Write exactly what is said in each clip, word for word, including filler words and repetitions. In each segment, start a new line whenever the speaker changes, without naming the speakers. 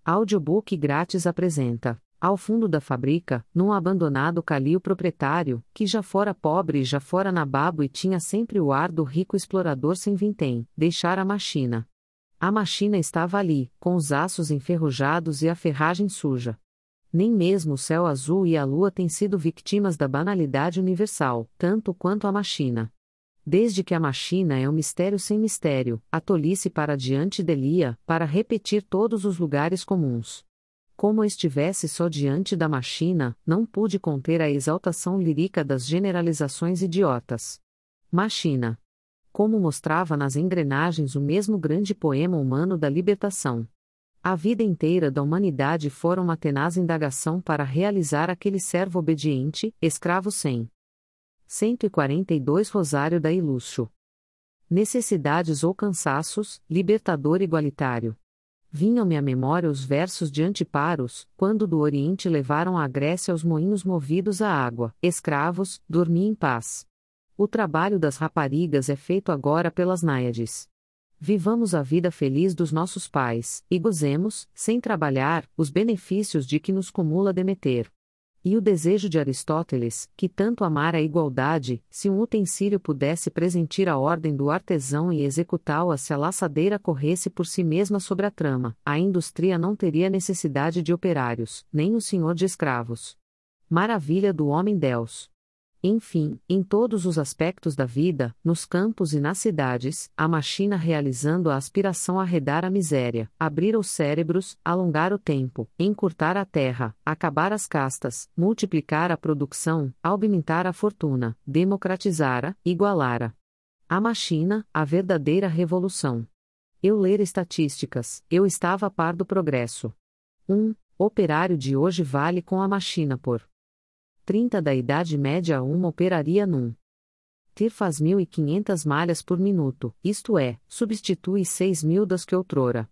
Audiobook grátis apresenta: Ao fundo da fábrica, num abandonado calil proprietário, que já fora pobre e já fora nababo e tinha sempre o ar do rico explorador sem vintém, deixara a machina. A machina estava ali, com os aços enferrujados e a ferragem suja. Nem mesmo o céu azul e a lua têm sido vítimas da banalidade universal, tanto quanto a machina. Desde que a machina é um mistério sem mistério, a tolice para diante delia, para repetir todos os lugares comuns. Como estivesse só diante da machina, não pude conter a exaltação lírica das generalizações idiotas. Machina. Como mostrava nas engrenagens o mesmo grande poema humano da libertação. A vida inteira da humanidade fora uma tenaz indagação para realizar aquele servo obediente, escravo sem. cento e quarenta e dois Rosário da Ilúcio. Necessidades ou cansaços, libertador igualitário. Vinham-me à memória os versos de Antiparos, quando do Oriente levaram à Grécia os moinhos movidos à água, escravos, dormi em paz. O trabalho das raparigas é feito agora pelas náiades. Vivamos a vida feliz dos nossos pais, e gozemos, sem trabalhar, os benefícios de que nos cumula Demeter. E o desejo de Aristóteles, que tanto amara a igualdade, se um utensílio pudesse presentir a ordem do artesão e executá-la se a laçadeira corresse por si mesma sobre a trama, a indústria não teria necessidade de operários, nem o senhor de escravos. Maravilha do homem Deus. Enfim, em todos os aspectos da vida, nos campos e nas cidades, a machina realizando a aspiração arredar a miséria, abrir os cérebros, alongar o tempo, encurtar a terra, acabar as castas, multiplicar a produção, aumentar a fortuna, democratizara, igualara. A machina, a verdadeira revolução. Eu ler estatísticas, eu estava a par do progresso. Um operário de hoje vale com a machina por trinta da Idade Média uma operaria num tir faz mil e quinhentas malhas por minuto, isto é, substitui seis mil das que outrora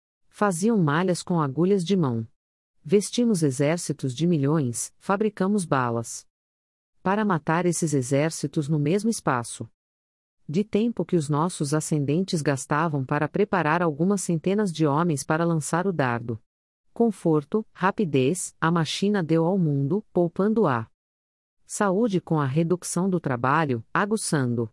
faziam malhas com agulhas de mão. Vestimos exércitos de milhões, fabricamos balas para matar esses exércitos no mesmo espaço de tempo que os nossos ascendentes gastavam para preparar algumas centenas de homens para lançar o dardo. Conforto, rapidez, a machina deu ao mundo, poupando-a saúde com a redução do trabalho, aguçando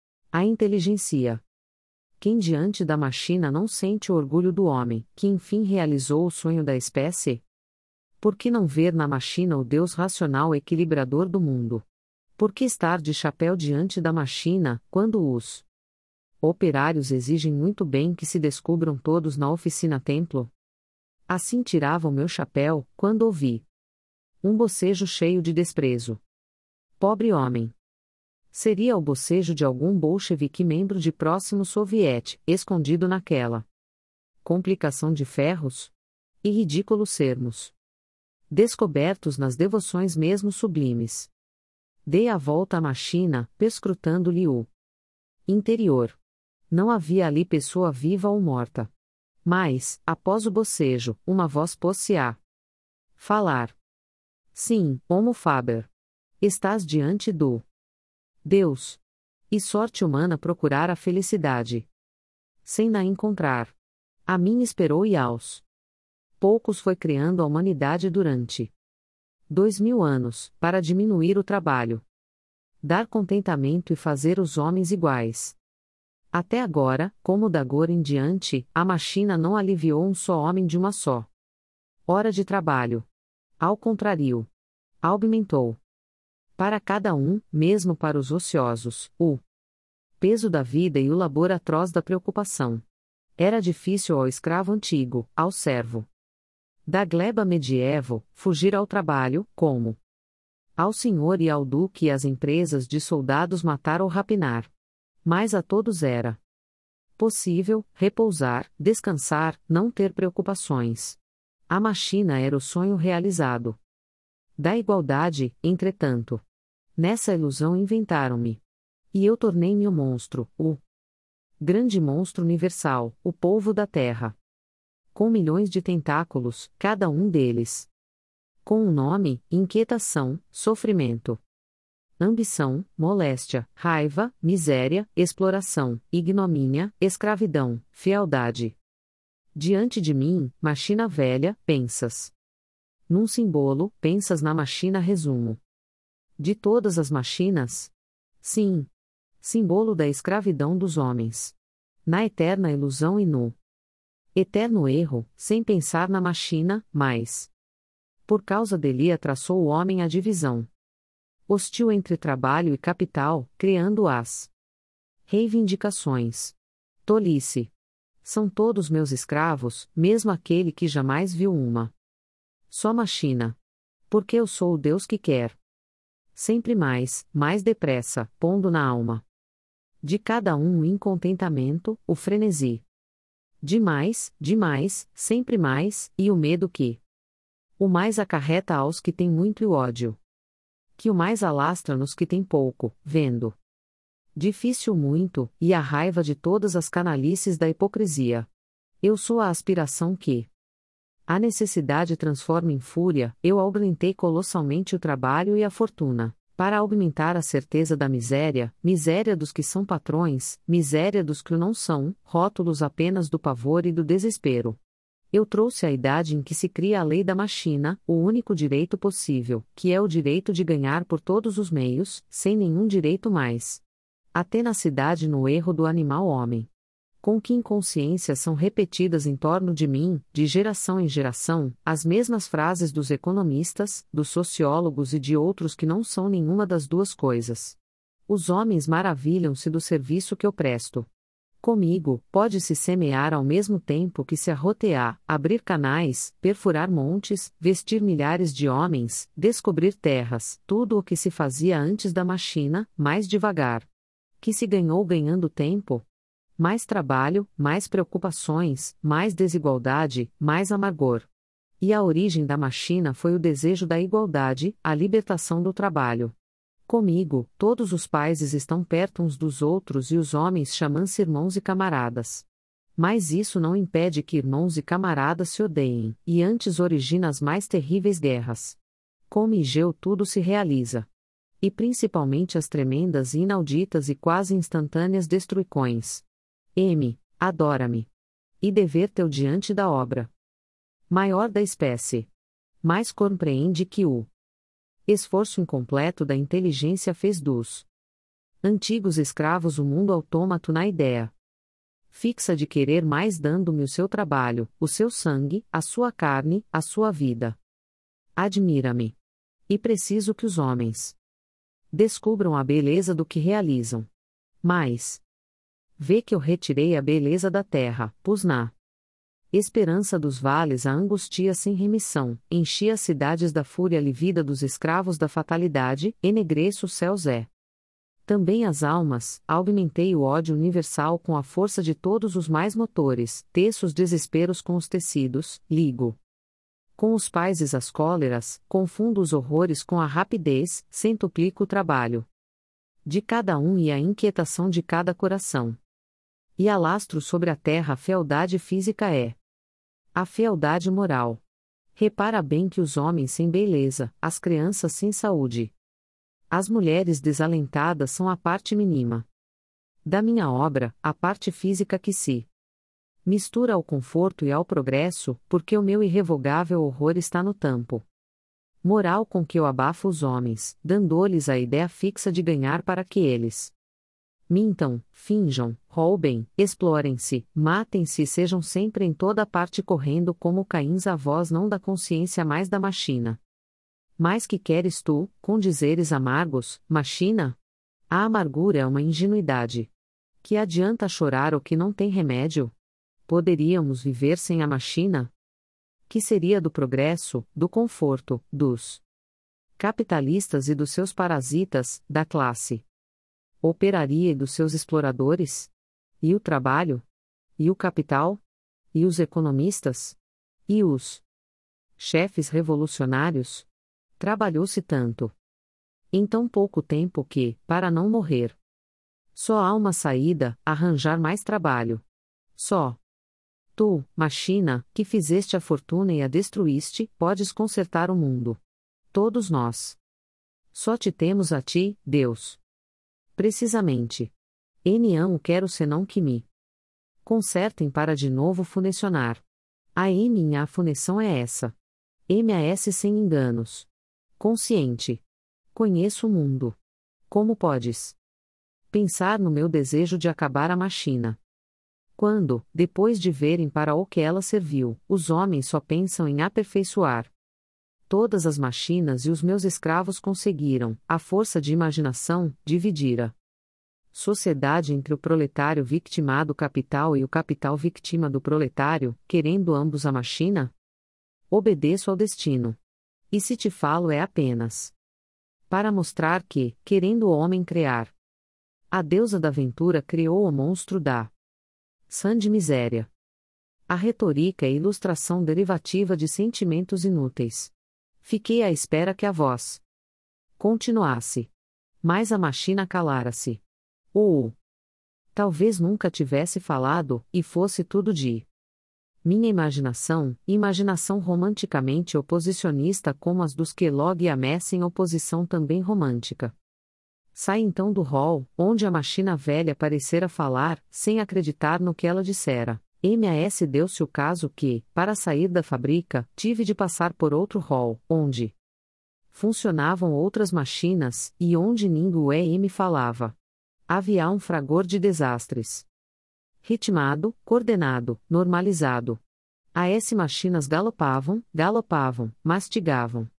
a inteligência. Quem diante da machina não sente o orgulho do homem, que enfim realizou o sonho da espécie? Por que não ver na machina o Deus racional equilibrador do mundo? Por que estar de chapéu diante da machina, quando os operários exigem muito bem que se descubram todos na oficina-templo? Assim tirava o meu chapéu, quando ouvi um bocejo cheio de desprezo. Pobre homem! Seria o bocejo de algum bolchevique membro de próximo soviete, escondido naquela complicação de ferros? E ridículos sermos descobertos nas devoções mesmo sublimes. Dei a volta à machina, perscrutando-lhe o interior. Não havia ali pessoa viva ou morta. Mas, após o bocejo, uma voz pôs-se a falar. Sim, Homo Faber. Estás diante do Deus. E sorte humana procurar a felicidade. Sem na encontrar. A mim esperou e aos poucos foi criando a humanidade durante dois mil anos, para diminuir o trabalho. Dar contentamento e fazer os homens iguais. Até agora, como da agora em diante, a machina não aliviou um só homem de uma só hora de trabalho. Ao contrário, aumentou para cada um, mesmo para os ociosos, o peso da vida e o labor atroz da preocupação. Era difícil ao escravo antigo, ao servo da gleba medieval, fugir ao trabalho, como ao senhor e ao duque e às empresas de soldados matar ou rapinar. Mas a todos era possível repousar, descansar, não ter preocupações. A machina era o sonho realizado da igualdade, entretanto. Nessa ilusão inventaram-me. E eu tornei-me o monstro, o grande monstro universal, o polvo da terra. Com milhões de tentáculos, cada um deles com um nome: inquietação, sofrimento, ambição, moléstia, raiva, miséria, exploração, ignomínia, escravidão, fealdade. Diante de mim, machina velha, pensas. Num simbolo, pensas na machina resumo. De todas as machinas? Sim. Simbolo da escravidão dos homens. Na eterna ilusão e no eterno erro, sem pensar na machina, mas por causa dele traçou o homem a divisão hostil entre trabalho e capital, criando as reivindicações. Tolice. São todos meus escravos, mesmo aquele que jamais viu uma só machina. Porque eu sou o Deus que quer. Sempre mais, mais depressa, pondo na alma de cada um o incontentamento, o frenesi. Demais, demais, sempre mais, e o medo que o mais acarreta aos que têm muito e o ódio que o mais alastra nos que têm pouco, vendo difícil muito, e a raiva de todas as canalices da hipocrisia. Eu sou a aspiração que a necessidade transforma em fúria, eu aumentei colossalmente o trabalho e a fortuna, para aumentar a certeza da miséria, miséria dos que são patrões, miséria dos que o não são, rótulos apenas do pavor e do desespero. Eu trouxe a idade em que se cria a lei da machina, o único direito possível, que é o direito de ganhar por todos os meios, sem nenhum direito mais. A tenacidade no erro do animal homem. Com que inconsciências são repetidas em torno de mim, de geração em geração, as mesmas frases dos economistas, dos sociólogos e de outros que não são nenhuma das duas coisas. Os homens maravilham-se do serviço que eu presto. Comigo, pode-se semear ao mesmo tempo que se arrotear, abrir canais, perfurar montes, vestir milhares de homens, descobrir terras, tudo o que se fazia antes da machina, mais devagar. Que se ganhou ganhando tempo? Mais trabalho, mais preocupações, mais desigualdade, mais amargor. E a origem da machina foi o desejo da igualdade, a libertação do trabalho. Comigo, todos os países estão perto uns dos outros e os homens chamam-se irmãos e camaradas. Mas isso não impede que irmãos e camaradas se odeiem, e antes origina as mais terríveis guerras. Como Igeu tudo se realiza. E principalmente as tremendas e inauditas e quase instantâneas destruições. M. Adora-me. E dever teu diante da obra maior da espécie. Mais compreende que o esforço incompleto da inteligência fez dos antigos escravos o mundo autômato na ideia fixa de querer mais dando-me o seu trabalho, o seu sangue, a sua carne, a sua vida. Admira-me. E preciso que os homens descubram a beleza do que realizam. Mas vê que eu retirei a beleza da terra, pus na esperança dos vales a angústia sem remissão, enchi as cidades da fúria livida dos escravos da fatalidade, enegreço os céus é. Também as almas, aumentei o ódio universal com a força de todos os mais motores, teço os desesperos com os tecidos, ligo com os países as cóleras, confundo os horrores com a rapidez, centuplico o trabalho de cada um e a inquietação de cada coração. E alastro sobre a terra a fealdade física é a fealdade moral. Repara bem que os homens sem beleza, as crianças sem saúde, as mulheres desalentadas são a parte mínima da minha obra, a parte física que se mistura ao conforto e ao progresso, porque o meu irrevogável horror está no tampo moral com que eu abafo os homens, dando-lhes a ideia fixa de ganhar para que eles mintam, finjam, roubem, explorem-se, matem-se e sejam sempre em toda parte correndo como Caíns a voz não da consciência mais da machina. Mas que queres tu, com dizeres amargos, machina? A amargura é uma ingenuidade. Que adianta chorar o que não tem remédio? Poderíamos viver sem a machina? Que seria do progresso, do conforto, dos capitalistas e dos seus parasitas, da classe operaria e dos seus exploradores? E o trabalho? E o capital? E os economistas? E os chefes revolucionários? Trabalhou-se tanto em tão pouco tempo que, para não morrer, só há uma saída: arranjar mais trabalho. Só tu, machina, que fizeste a fortuna e a destruíste, podes consertar o mundo. Todos nós só te temos a ti, Deus. Precisamente. N não quero senão que me Consertem para de novo funcionar. A M em a função é essa. M A S sem enganos. Consciente. Conheço o mundo. Como podes pensar no meu desejo de acabar a machina? Quando, depois de verem para o que ela serviu, os homens só pensam em aperfeiçoar todas as machinas e os meus escravos conseguiram, à força de imaginação, dividir a sociedade entre o proletário vitimado capital e o capital vítima do proletário, querendo ambos a machina? Obedeço ao destino. E se te falo é apenas para mostrar que, querendo o homem criar, a deusa da ventura criou o monstro da sã de miséria. A retórica é ilustração derivativa de sentimentos inúteis. Fiquei à espera que a voz continuasse. Mas a machina calara-se. Ou talvez nunca tivesse falado, e fosse tudo de minha imaginação, imaginação romanticamente oposicionista como as dos Kellogg e a Messa em oposição também romântica. Sai então do hall, onde a machina velha parecera falar, sem acreditar no que ela dissera. M A S deu-se o caso que, para sair da fábrica, tive de passar por outro hall, onde funcionavam outras machinas, e onde ninguém me falava. Havia um fragor de desastres. Ritmado, coordenado, normalizado. As machinas galopavam, galopavam, mastigavam.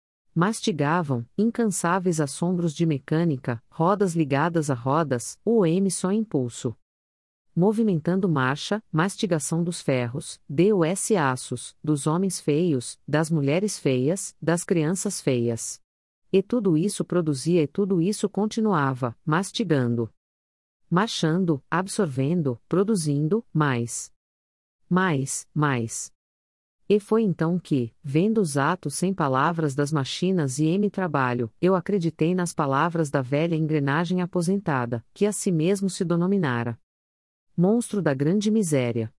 Mastigavam, incansáveis assombros de mecânica, rodas ligadas a rodas, o M só impulso. Movimentando marcha, mastigação dos ferros, dos aços, dos homens feios, das mulheres feias, das crianças feias. E tudo isso produzia e tudo isso continuava, mastigando. Marchando, absorvendo, produzindo, mais. Mais, mais. E foi então que, vendo os atos sem palavras das machinas e M trabalho, eu acreditei nas palavras da velha engrenagem aposentada, que a si mesmo se denominara monstro da grande miséria.